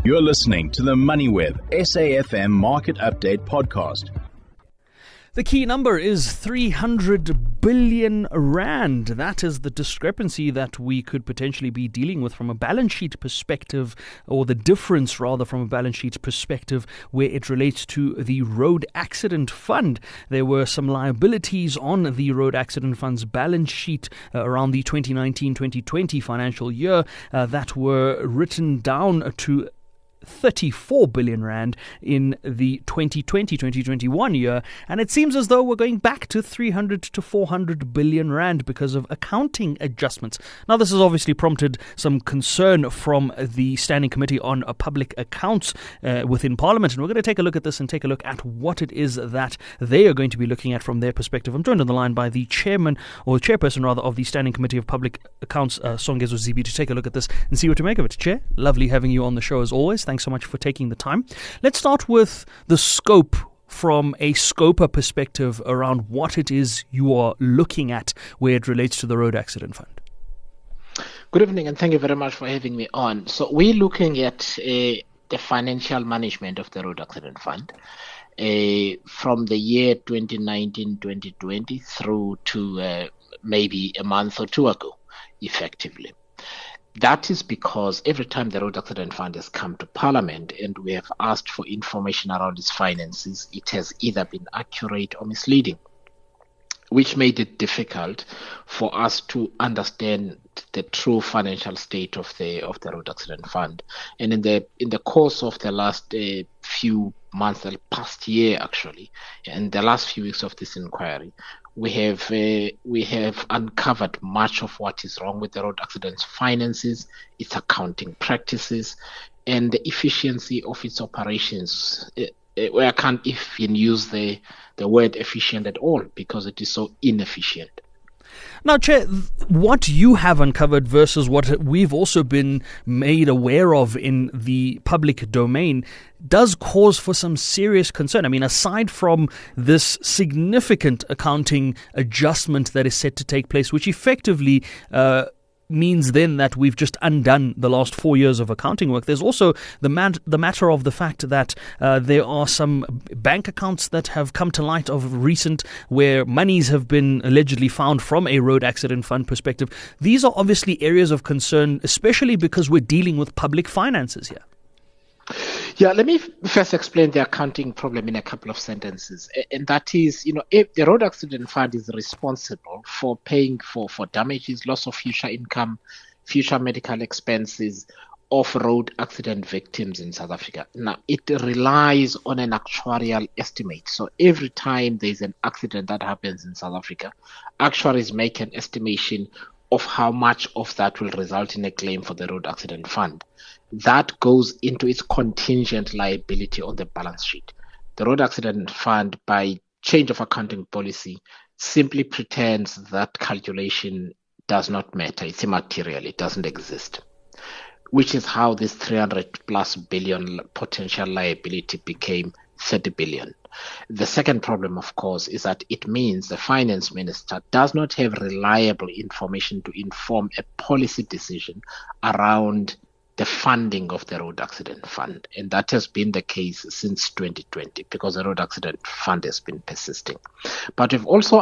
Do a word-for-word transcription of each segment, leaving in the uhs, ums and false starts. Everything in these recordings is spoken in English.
You're listening to the MoneyWeb S A F M Market Update Podcast. The key number is three hundred billion rand. That is the discrepancy that we could potentially be dealing with from a balance sheet perspective, or the difference rather from a balance sheet perspective where it relates to the Road Accident Fund. There were some liabilities on the Road Accident Fund's balance sheet uh, around the twenty nineteen twenty twenty financial year uh, that were written down to thirty-four billion rand in the twenty twenty twenty twenty-one year, and it seems as though we're going back to three hundred to four hundred billion rand because of accounting adjustments. Now, this has obviously prompted some concern from the Standing Committee on Public Accounts uh, within Parliament, and we're going to take a look at this and take a look at what it is that they are going to be looking at from their perspective. I'm joined on the line by the chairman, or chairperson rather, of the Standing Committee of Public Accounts, uh, Songezo Zibi, to take a look at this and see what to make of it. Chair, lovely having you on the show as always. Thanks so much for taking the time. Let's start with the scope from a scoper perspective around what it is you are looking at where it relates to the Road Accident Fund. Good evening, and thank you very much for having me on. So we're looking at uh, the financial management of the Road Accident Fund uh, from the year twenty nineteen twenty twenty through to uh, maybe a month or two ago, effectively. That is because every time the Road Accident Fund has come to Parliament and we have asked for information around its finances, it has either been accurate or misleading, which made it difficult for us to understand the true financial state of the of the Road Accident Fund. And in the in the course of the last uh, few months, the past year actually, and the last few weeks of this inquiry, we have uh, we have uncovered much of what is wrong with the road accidents finances, its accounting practices, and the efficiency of its operations. Uh, uh, I can't even use the the word efficient at all because it is so inefficient. Now, Chair, what you have uncovered versus what we've also been made aware of in the public domain does cause for some serious concern. I mean, aside from this significant accounting adjustment that is set to take place, which effectively uh, means then that we've just undone the last four years of accounting work. There's also the mat- the matter of the fact that uh, there are some bank accounts that have come to light of recent where monies have been allegedly found from a road accident fund perspective. These are obviously areas of concern, especially because we're dealing with public finances here. Yeah, let me first explain the accounting problem in a couple of sentences. And that is, you know, if the Road Accident Fund is responsible for paying for, for damages, loss of future income, future medical expenses of road accident victims in South Africa. Now, it relies on an actuarial estimate. So every time there's an accident that happens in South Africa, actuaries make an estimation of how much of that will result in a claim for the Road Accident Fund. That goes into its contingent liability on the balance sheet. The Road Accident Fund, by change of accounting policy, simply pretends that calculation does not matter. It's immaterial. It doesn't exist, which is how this three hundred plus billion potential liability became thirty billion. The second problem, of course, is that it means the finance minister does not have reliable information to inform a policy decision around the funding of the Road Accident Fund. And that has been the case since twenty twenty because the Road Accident Fund has been persisting. But we've also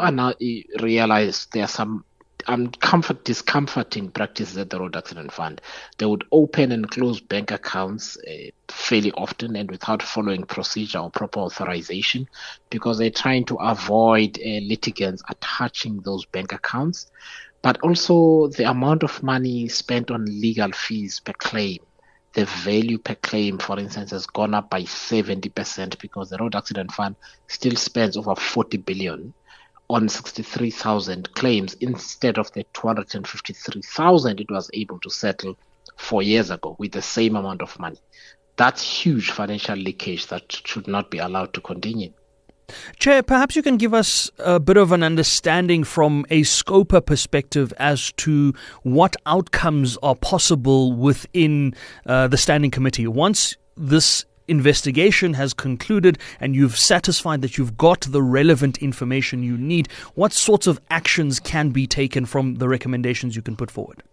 realized there are some uncomfort, discomforting practices at the Road Accident Fund. They would open and close bank accounts uh, fairly often and without following procedure or proper authorization because they're trying to avoid uh, litigants attaching those bank accounts. But also the amount of money spent on legal fees per claim, the value per claim, for instance, has gone up by seventy percent because the Road Accident Fund still spends over forty billion on sixty-three thousand claims instead of the two hundred fifty-three thousand it was able to settle four years ago with the same amount of money. That's huge financial leakage that should not be allowed to continue. Chair, perhaps you can give us a bit of an understanding from a scoper perspective as to what outcomes are possible within uh, the Standing Committee. Once this investigation has concluded and you've satisfied that you've got the relevant information you need, what sorts of actions can be taken from the recommendations you can put forward?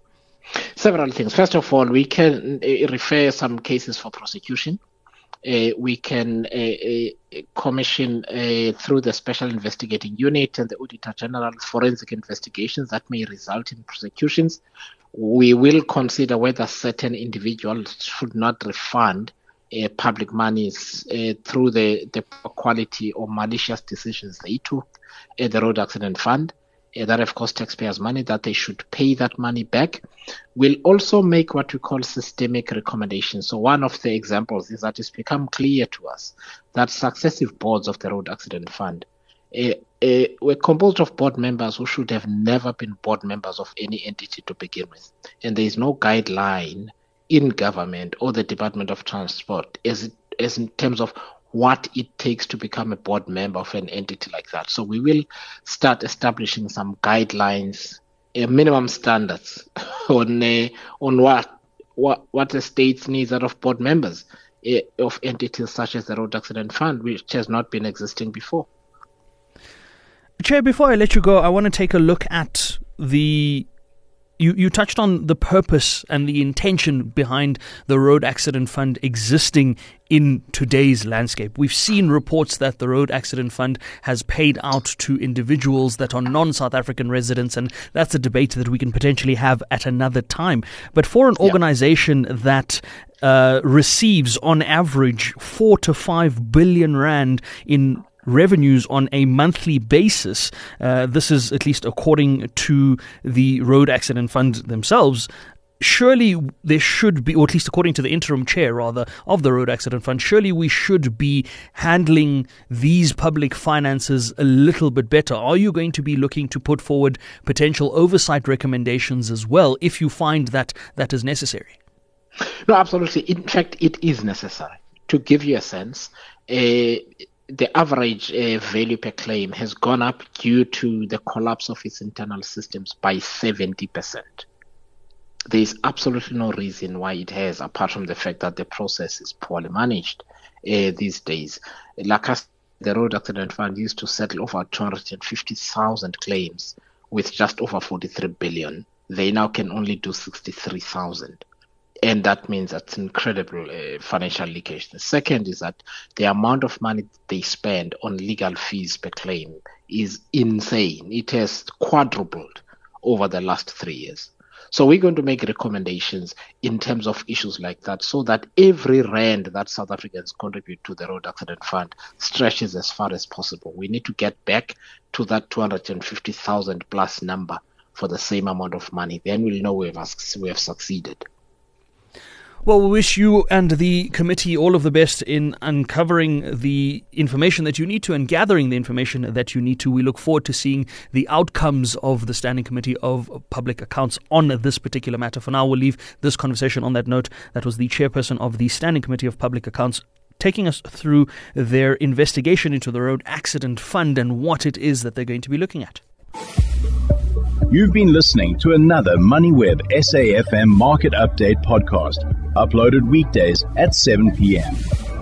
Several things. First of all, we can uh, refer some cases for prosecution. Uh, we can uh, uh, commission uh, through the Special Investigating Unit and the Auditor General forensic investigations that may result in prosecutions. We will consider whether certain individuals should not refund uh, public monies uh, through the, the poor quality or malicious decisions they took at the Road Accident Fund. Uh, that have cost taxpayers money, that they should pay that money back. We'll also make what we call systemic recommendations. So one of the examples is that it's become clear to us that successive boards of the Road Accident Fund uh, uh, were composed of board members who should have never been board members of any entity to begin with. And there is no guideline in government or the Department of Transport as, as in terms of what it takes to become a board member of an entity like that. So we will start establishing some guidelines, uh, minimum standards on uh, on what what what the state needs out of board members uh, of entities such as the Road Accident Fund, which has not been existing before. Chair, before I let you go, I want to take a look at the You, you touched on the purpose and the intention behind the Road Accident Fund existing in today's landscape. We've seen reports that the Road Accident Fund has paid out to individuals that are non-South African residents, and that's a debate that we can potentially have at another time. But for an organization yeah. that uh, receives on average four to five billion rand in revenues on a monthly basis, uh, this is at least according to the Road Accident Fund themselves, surely there should be, or at least according to the interim chair rather of the Road Accident Fund, surely we should be handling these public finances a little bit better. Are you going to be looking to put forward potential oversight recommendations as well if you find that that is necessary? No, absolutely. In fact, it is necessary. To give you a sense, uh, the average uh, value per claim has gone up due to the collapse of its internal systems by seventy percent. There is absolutely no reason why it has, apart from the fact that the process is poorly managed uh, these days. Like us, the Road Accident Fund used to settle over two hundred fifty thousand claims with just over forty-three billion. They now can only do sixty-three thousand. And that means that's incredible uh, financial leakage. The second is that the amount of money they spend on legal fees per claim is insane. It has quadrupled over the last three years. So we're going to make recommendations in terms of issues like that so that every rand that South Africans contribute to the Road Accident Fund stretches as far as possible. We need to get back to that two hundred fifty thousand plus number for the same amount of money. Then we'll know we have, we have succeeded. Well, we wish you and the committee all of the best in uncovering the information that you need to and gathering the information that you need to. We look forward to seeing the outcomes of the Standing Committee of Public Accounts on this particular matter. For now, we'll leave this conversation on that note. That was the chairperson of the Standing Committee of Public Accounts, taking us through their investigation into the Road Accident Fund and what it is that they're going to be looking at. You've been listening to another MoneyWeb S A F M Market Update podcast, uploaded weekdays at seven p.m.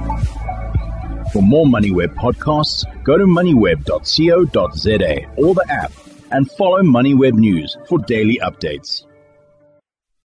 For more MoneyWeb podcasts, go to moneyweb dot co dot za or the app and follow MoneyWeb News for daily updates.